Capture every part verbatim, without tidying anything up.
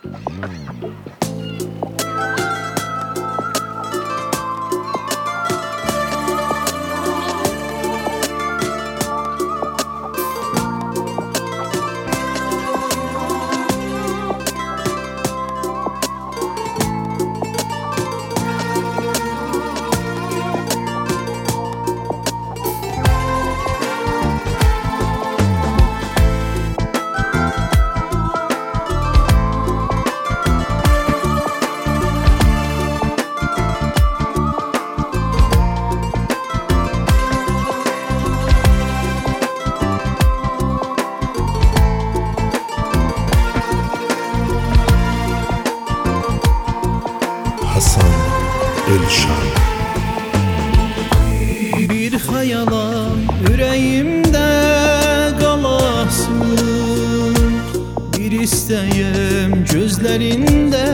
Hasan Elşan. Bir hayalan yüreğimde kalasın, bir isteyim gözlerinde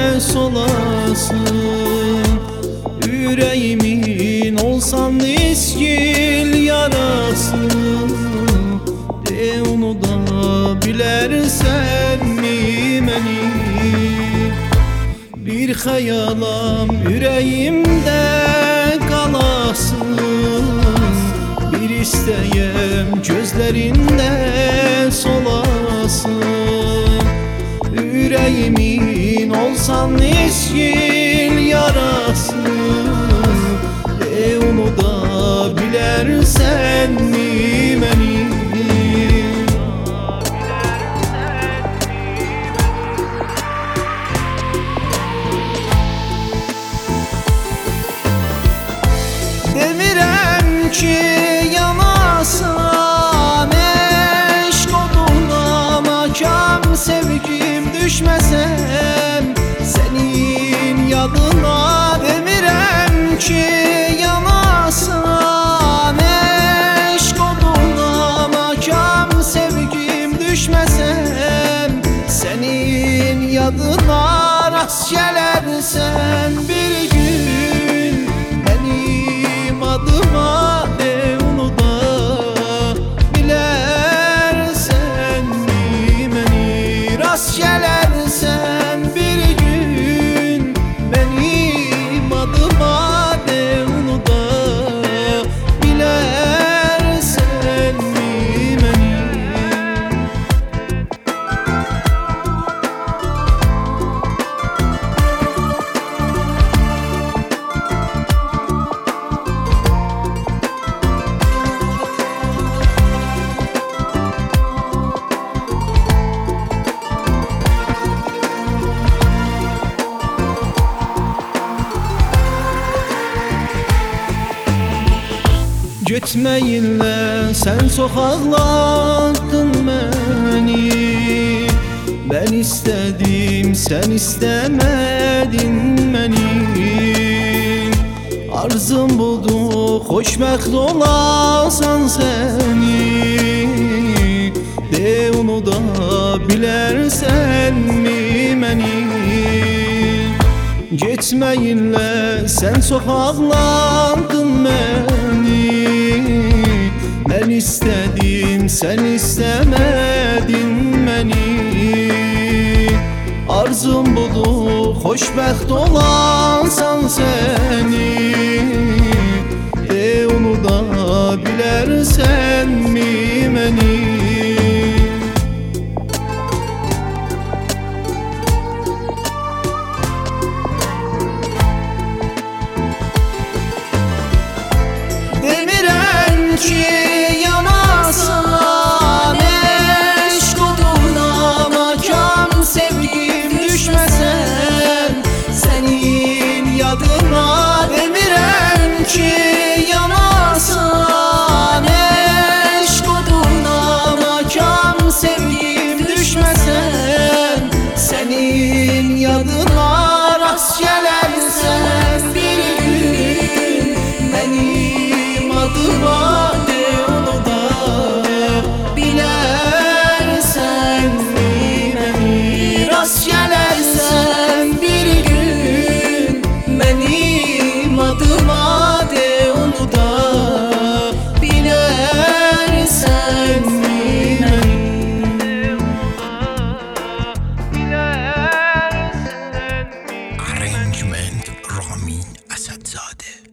solasın. Yüreğimin olsan iskil yarasın, de onu da bilersen mi beni? Bir hayalam yüreğimde kalasın, bir isteyim gözlerinde solasın. Yüreğimin olsan iskil yarasın, e onu da bilersen mi beni? Demirəm ki yanasan, eşq oduna makam sevgim düşmesem senin yadına. Demirəm ki yanasan, eşq oduna makam sevgim düşmesem senin yadına. Rast gelersen bir gün benim adıma, de onu da bilersen mi beni? Rast gelersen bir gün benim adıma, de onu da bilersen mi beni? Gitmeyinle sen sokaklardın beni, ben istedim sen istemedin beni. Arzum budur hoşbəxt olasan seni, de onu da bilersen mi beni? Gitmeyinle sen sokaklardın beni, ben istedim sen istemedin beni. Arzum budur hoşbəxt olasan seni, de onu da bilersen mi beni? Demirəm ki yanasan, eşq oduna makam sevgim düşmesen senin yadına. Demirəm ki yanasan, eşq oduna makam sevgim düşmesen senin yadına. Rast gelersen bir gün benim adıma, de onu da bilersen mi beni? Rast gelersen bir gün benim adıma, de onu da bilersen mi beni? Ərcümənd Ramin Əsədzadə.